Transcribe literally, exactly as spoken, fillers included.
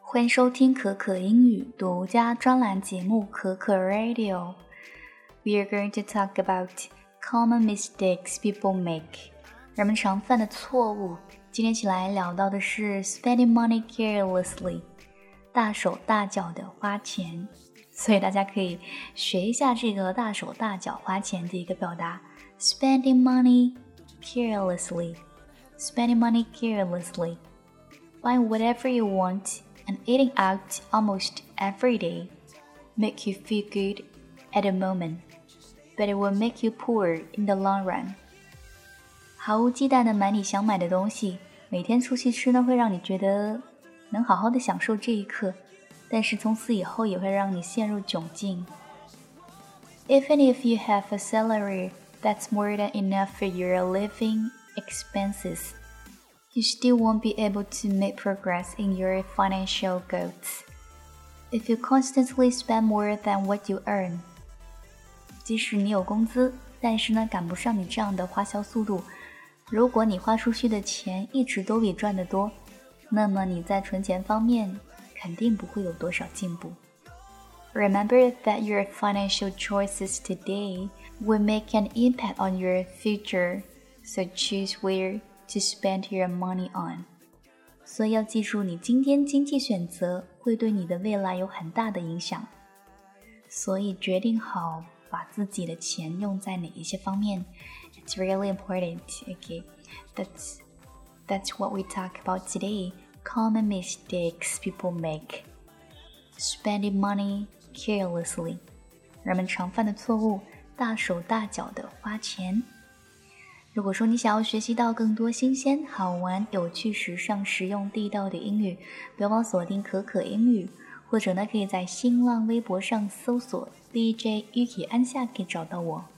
欢迎收听可可英语独家专栏节目可可 Radio。We are going to talk about common mistakes people make， 人们常犯的错误。今天一起来聊到的是 spending money carelessly， 大手大脚的花钱。所以大家可以学一下这个大手大脚花钱的一个表达 spending money carelessly spending money carelessly buying whatever you want and eating out almost every day make you feel good at the moment, but it will make you poor in the long run. 毫无忌惮地买你想买的东西，每天出去吃呢，会让你觉得能好好的享受这一刻，但是从此以后也会让你陷入窘境。Even if you have a salary that's more than enough for your living expenses, you still won't be able to make progress in your financial goals if you constantly spend more than what you earn. 即使你有工资，但是呢，赶不上你这样的花销速度。如果你花出去的钱一直都比赚得多，那么你在存钱方面肯定不会有多少进步。Remember that your financial choices today will make an impact on your future, so choose where to spend your money on. 所以要记住，你今天经济选择会对你的未来有很大的影响。所以决定好把自己的钱用在哪一些方面 It's really important. Okay, that's, that's what we talk about today. Common mistakes people make. Spending money carelessly. 人们常犯的错误，大手大脚的花钱。如果说你想要学习到更多新鲜、好玩、有趣、时尚、实用、地道的英语，不要忘锁定可可英语，或者呢，可以在新浪微博上搜索 D J 玉体安夏可以找到我。